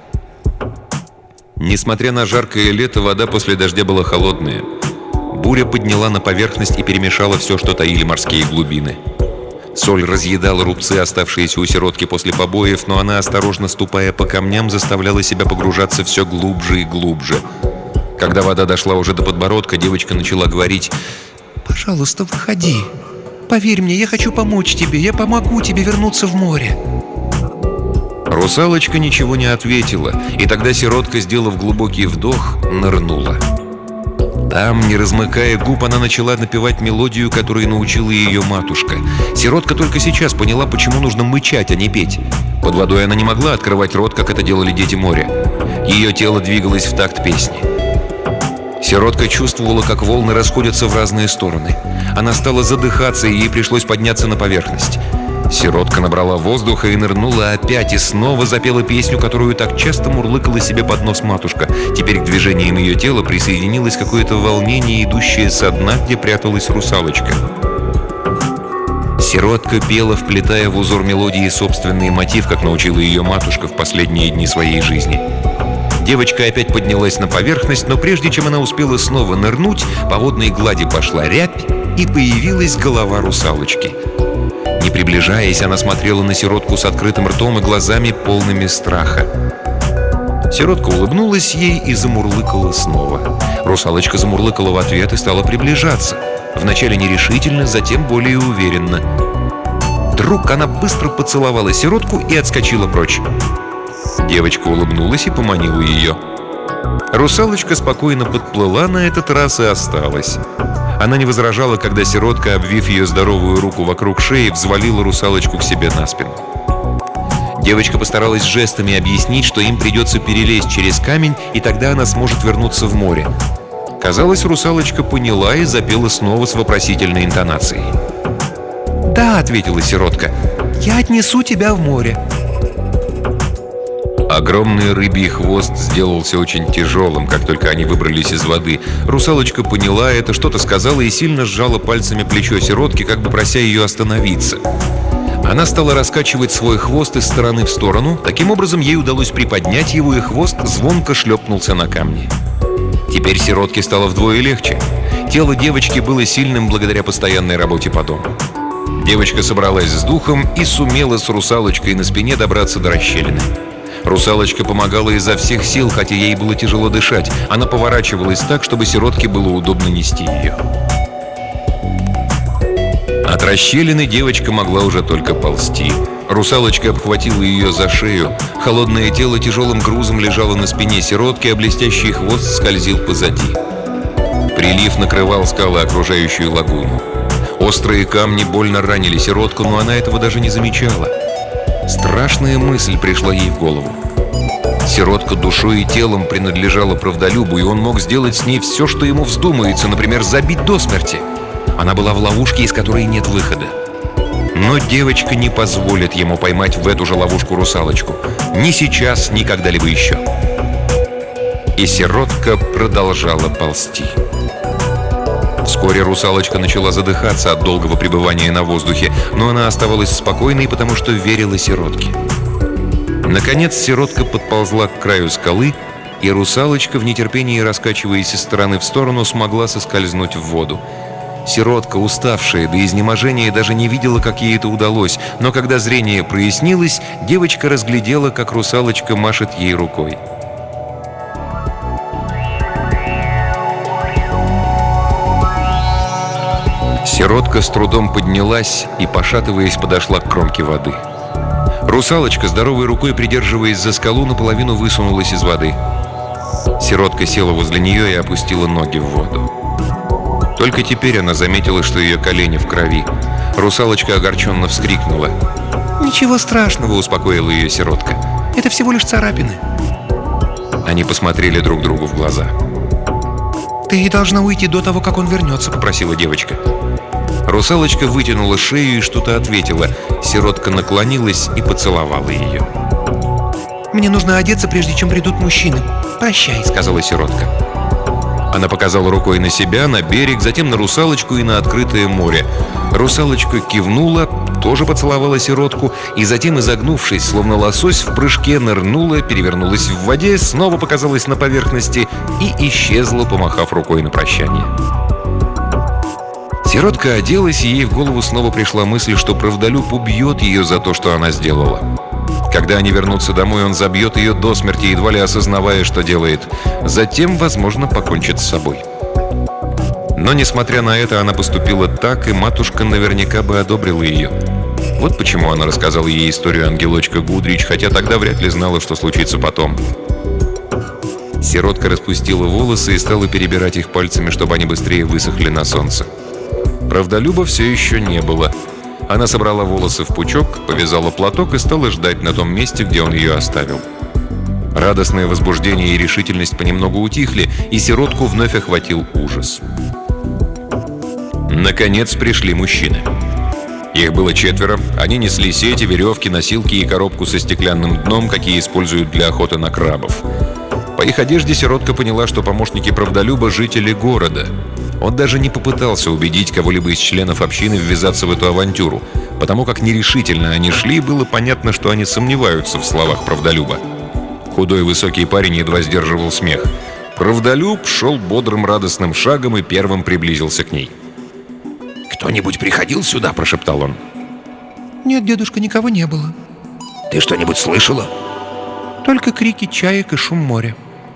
Несмотря на жаркое лето, вода после дождя была холодная. Буря подняла на поверхность и перемешала все, что таили морские глубины. Соль разъедала рубцы, оставшиеся у сиротки после побоев, но она, осторожно ступая по камням, заставляла себя погружаться все глубже и глубже. Когда вода дошла уже до подбородка, девочка начала говорить: «Пожалуйста, выходи. Поверь мне, я хочу помочь тебе, я помогу тебе вернуться в море». Русалочка ничего не ответила, и тогда сиротка, сделав глубокий вдох, нырнула. Там, не размыкая губ, она начала напевать мелодию, которой научила ее матушка. Сиротка только сейчас поняла, почему нужно мычать, а не петь. Под водой она не могла открывать рот, как это делали дети моря. Ее тело двигалось в такт песни. Сиротка чувствовала, как волны расходятся в разные стороны. Она стала задыхаться, и ей пришлось подняться на поверхность. Сиротка набрала воздуха и нырнула опять, и снова запела песню, которую так часто мурлыкала себе под нос матушка. Теперь к движениям ее тела присоединилось какое-то волнение, идущее со дна, где пряталась русалочка. Сиротка пела, вплетая в узор мелодии собственный мотив, как научила ее матушка в последние дни своей жизни. Девочка опять поднялась на поверхность, но прежде чем она успела снова нырнуть, по водной глади пошла рябь, и появилась голова русалочки. Не приближаясь, она смотрела на сиротку с открытым ртом и глазами, полными страха. Сиротка улыбнулась ей и замурлыкала снова. Русалочка замурлыкала в ответ и стала приближаться. Вначале нерешительно, затем более уверенно. Вдруг она быстро поцеловала сиротку и отскочила прочь. Девочка улыбнулась и поманила ее. Русалочка спокойно подплыла на этот раз и осталась. Она не возражала, когда сиротка, обвив ее здоровую руку вокруг шеи, взвалила русалочку к себе на спину. Девочка постаралась жестами объяснить, что им придется перелезть через камень, и тогда она сможет вернуться в море. Казалось, русалочка поняла и запела снова с вопросительной интонацией. «Да», — ответила сиротка, — «я отнесу тебя в море». Огромный рыбий хвост сделался очень тяжелым, как только они выбрались из воды. Русалочка поняла это, что-то сказала и сильно сжала пальцами плечо сиротки, как бы прося ее остановиться. Она стала раскачивать свой хвост из стороны в сторону. Таким образом, ей удалось приподнять его, и хвост звонко шлепнулся на камни. Теперь сиротке стало вдвое легче. Тело девочки было сильным благодаря постоянной работе по дому. Девочка собралась с духом и сумела с русалочкой на спине добраться до расщелины. Русалочка помогала изо всех сил, хотя ей было тяжело дышать. Она поворачивалась так, чтобы сиротке было удобно нести ее. От расщелины девочка могла уже только ползти. Русалочка обхватила ее за шею. Холодное тело тяжелым грузом лежало на спине сиротки, а блестящий хвост скользил позади. Прилив накрывал скалы, окружающую лагуну. Острые камни больно ранили сиротку, но она этого даже не замечала. Страшная мысль пришла ей в голову. Сиротка душой и телом принадлежала правдолюбу, и он мог сделать с ней все, что ему вздумается, например, забить до смерти. Она была в ловушке, из которой нет выхода. Но девочка не позволит ему поймать в эту же ловушку русалочку. Ни сейчас, ни когда-либо еще. И сиротка продолжала ползти. Вскоре русалочка начала задыхаться от долгого пребывания на воздухе, но она оставалась спокойной, потому что верила сиротке. Наконец сиротка подползла к краю скалы, и русалочка, в нетерпении раскачиваясь из стороны в сторону, смогла соскользнуть в воду. Сиротка, уставшая до изнеможения, даже не видела, как ей это удалось, но когда зрение прояснилось, девочка разглядела, как русалочка машет ей рукой. Сиротка с трудом поднялась и, пошатываясь, подошла к кромке воды. Русалочка, здоровой рукой придерживаясь за скалу, наполовину высунулась из воды. Сиротка села возле нее и опустила ноги в воду. Только теперь она заметила, что ее колени в крови. Русалочка огорченно вскрикнула. «Ничего страшного», — успокоила ее сиротка. «Это всего лишь царапины». Они посмотрели друг другу в глаза. «Ты должна уйти до того, как он вернется», — попросила девочка. Русалочка вытянула шею и что-то ответила. Сиротка наклонилась и поцеловала ее. «Мне нужно одеться, прежде чем придут мужчины. Прощай», — сказала сиротка. Она показала рукой на себя, на берег, затем на русалочку и на открытое море. Русалочка кивнула, тоже поцеловала сиротку, и затем, изогнувшись, словно лосось, в прыжке нырнула, перевернулась в воде, снова показалась на поверхности и исчезла, помахав рукой на прощание. Сиротка оделась, и ей в голову снова пришла мысль, что правдолюб убьет ее за то, что она сделала. Когда они вернутся домой, он забьет ее до смерти, едва ли осознавая, что делает. Затем, возможно, покончит с собой. Но, несмотря на это, она поступила так, и матушка наверняка бы одобрила ее. Вот почему она рассказала ей историю ангелочка Гудрич, хотя тогда вряд ли знала, что случится потом. Сиротка распустила волосы и стала перебирать их пальцами, чтобы они быстрее высохли на солнце. Правдолюба все еще не было. Она собрала волосы в пучок, повязала платок и стала ждать на том месте, где он ее оставил. Радостное возбуждение и решительность понемногу утихли, и сиротку вновь охватил ужас. Наконец пришли мужчины. Их было четверо. Они несли сети, веревки, носилки и коробку со стеклянным дном, какие используют для охоты на крабов. По их одежде сиротка поняла, что помощники правдолюба — жители города. Он даже не попытался убедить кого-либо из членов общины ввязаться в эту авантюру. Потому как нерешительно они шли, было понятно, что они сомневаются в словах правдолюба. Худой высокий парень едва сдерживал смех. Правдолюб шел бодрым радостным шагом и первым приблизился к ней. «Кто-нибудь приходил сюда?» – прошептал он. «Нет, дедушка, никого не было». «Ты что-нибудь слышала?» «Только крики чаек и шум моря».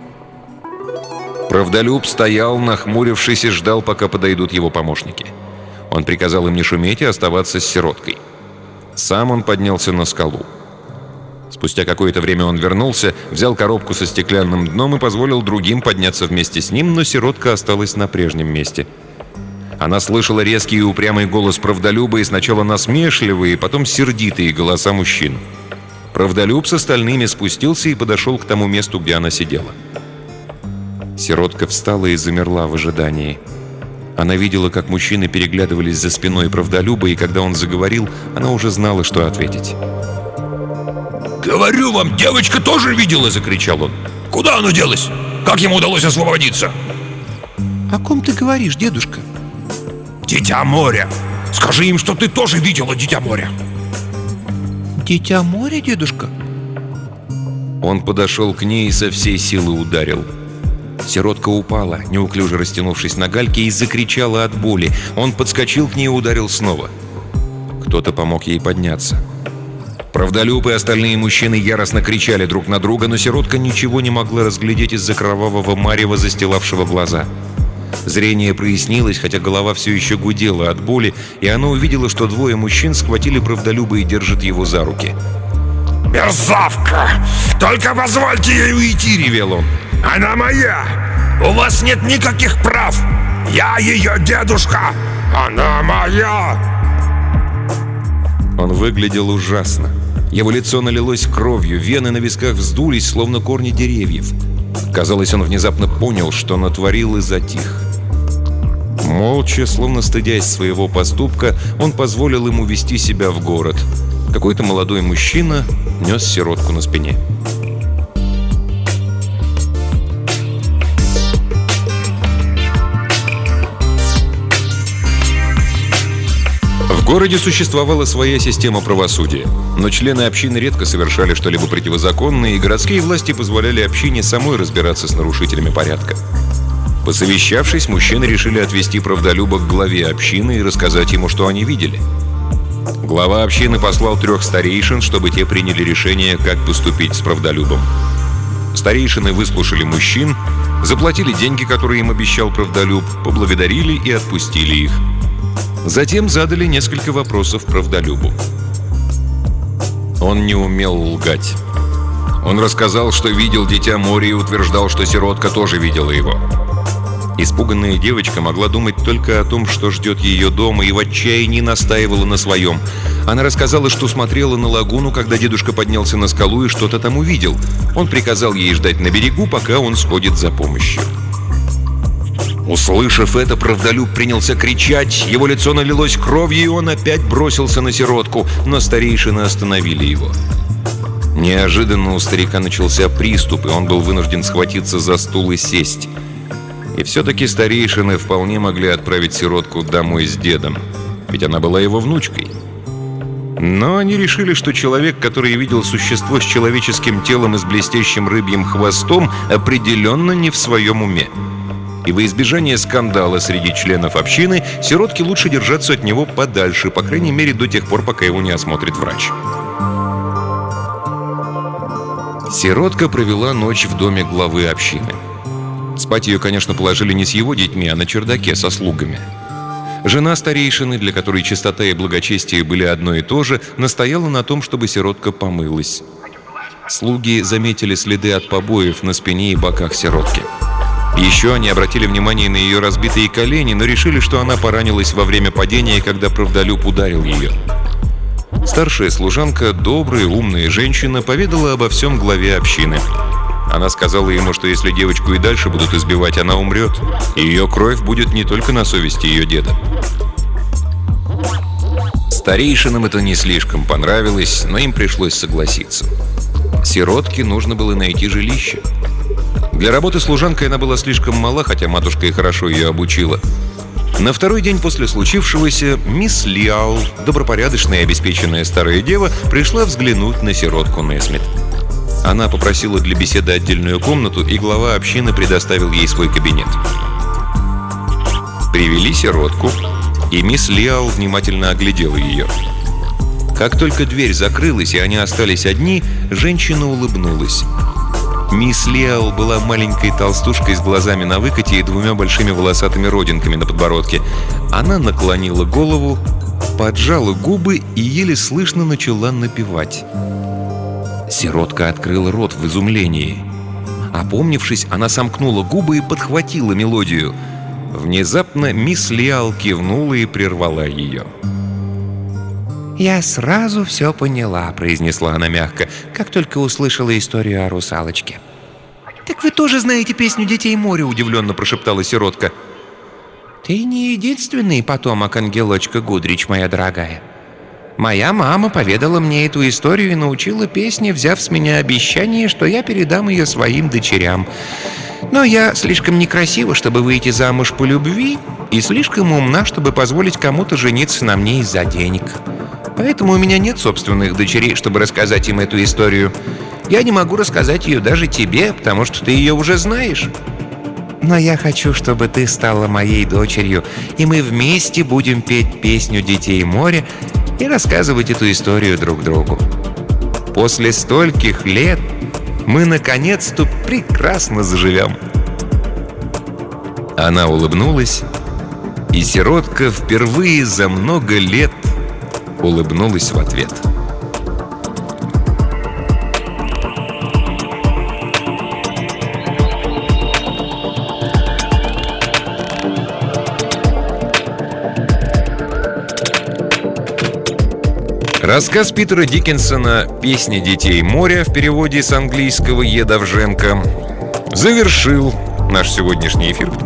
Правдолюб стоял, нахмурившись, и ждал, пока подойдут его помощники. Он приказал им не шуметь и оставаться с сироткой. Сам он поднялся на скалу. Спустя какое-то время он вернулся, взял коробку со стеклянным дном и позволил другим подняться вместе с ним, но сиротка осталась на прежнем месте. Она слышала резкий и упрямый голос правдолюба и сначала насмешливые, потом сердитые голоса мужчин. Правдолюб с остальными спустился и подошел к тому месту, где она сидела. Сиротка встала и замерла в ожидании. Она видела, как мужчины переглядывались за спиной правдолюба, и когда он заговорил, она уже знала, что ответить. «Говорю вам, девочка тоже видела!» — закричал он. «Куда она делась? Как ему удалось освободиться?» «О ком ты говоришь, дедушка?» «Дитя моря! Скажи им, что ты тоже видела Дитя моря!» «Дитя моря, дедушка?» Он подошел к ней и со всей силы ударил. Сиротка упала, неуклюже растянувшись на гальке, и закричала от боли. Он подскочил к ней и ударил снова. Кто-то помог ей подняться. Правдолюб и остальные мужчины яростно кричали друг на друга, но сиротка ничего не могла разглядеть из-за кровавого марева, застилавшего глаза. Зрение прояснилось, хотя голова все еще гудела от боли, и она увидела, что двое мужчин схватили правдолюба и держат его за руки. «Мерзавка! Только позвольте ей уйти!» — ревел он. «Она моя! У вас нет никаких прав! Я ее дедушка! Она моя!» Он выглядел ужасно. Его лицо налилось кровью, вены на висках вздулись, словно корни деревьев. Казалось, он внезапно понял, что натворил, и затих. Молча, словно стыдясь своего поступка, он позволил ему вести себя в город. Какой-то молодой мужчина нес сиротку на спине. городе существовала своя система правосудия, но члены общины редко совершали что-либо противозаконное, и городские власти позволяли общине самой разбираться с нарушителями порядка. Посовещавшись, мужчины решили отвести правдолюба к главе общины и рассказать ему, что они видели. Глава общины послал трех старейшин, чтобы те приняли решение, как поступить с правдолюбом. Старейшины выслушали мужчин, заплатили деньги, которые им обещал правдолюб, поблагодарили и отпустили их. Затем задали несколько вопросов правдолюбу. Он не умел лгать. Он рассказал, что видел дитя моря, и утверждал, что сиротка тоже видела его. Испуганная девочка могла думать только о том, что ждет ее дома, и в отчаянии настаивала на своем. Она рассказала, что смотрела на лагуну, когда дедушка поднялся на скалу и что-то там увидел. Он приказал ей ждать на берегу, пока он сходит за помощью. Услышав это, правдолюб принялся кричать, его лицо налилось кровью, и он опять бросился на сиротку, но старейшины остановили его. Неожиданно у старика начался приступ, и он был вынужден схватиться за стул и сесть. И все-таки старейшины вполне могли отправить сиротку домой с дедом, ведь она была его внучкой. Но они решили, что человек, который видел существо с человеческим телом и с блестящим рыбьим хвостом, определенно не в своем уме. И во избежание скандала среди членов общины сиротке лучше держаться от него подальше, по крайней мере до тех пор, пока его не осмотрит врач. Сиротка провела ночь в доме главы общины. Спать ее, конечно, положили не с его детьми, а на чердаке со слугами. Жена старейшины, для которой чистота и благочестие были одно и то же, настояла на том, чтобы сиротка помылась. Слуги заметили следы от побоев на спине и боках сиротки. Еще они обратили внимание на ее разбитые колени, но решили, что она поранилась во время падения, когда правдолюб ударил ее. Старшая служанка, добрая, умная женщина, поведала обо всем главе общины. Она сказала ему, что если девочку и дальше будут избивать, она умрет, и ее кровь будет не только на совести ее деда. Старейшинам это не слишком понравилось, но им пришлось согласиться. Сиротке нужно было найти жилище. Для работы служанкой она была слишком мала, хотя матушка и хорошо ее обучила. На второй день после случившегося мисс Лиал, добропорядочная и обеспеченная старая дева, пришла взглянуть на сиротку Несмит. Она попросила для беседы отдельную комнату, и глава общины предоставил ей свой кабинет. Привели сиротку, и мисс Лиал внимательно оглядела ее. Как только дверь закрылась, и они остались одни, женщина улыбнулась. Мисс Лиал была маленькой толстушкой с глазами на выкате и двумя большими волосатыми родинками на подбородке. Она наклонила голову, поджала губы и еле слышно начала напевать. Сиротка открыла рот в изумлении. Опомнившись, она сомкнула губы и подхватила мелодию. Внезапно мисс Лиал кивнула и прервала ее. «Я сразу все поняла», — произнесла она мягко, как только услышала историю о русалочке. «Так вы тоже знаете песню «Детей моря», — удивленно прошептала сиротка. «Ты не единственный потомок ангелочка Гудрич, моя дорогая. Моя мама поведала мне эту историю и научила песне, взяв с меня обещание, что я передам ее своим дочерям. Но я слишком некрасива, чтобы выйти замуж по любви, и слишком умна, чтобы позволить кому-то жениться на мне из-за денег. Поэтому у меня нет собственных дочерей, чтобы рассказать им эту историю. Я не могу рассказать ее даже тебе, потому что ты ее уже знаешь. Но я хочу, чтобы ты стала моей дочерью, и мы вместе будем петь песню «Детей моря» и рассказывать эту историю друг другу. После стольких лет мы наконец-то прекрасно заживем». Она улыбнулась, и сиротка впервые за много лет улыбнулась в ответ. Рассказ Питера Диккенсона «Песня детей моря» в переводе с английского Е. Довженко завершил наш сегодняшний эфир.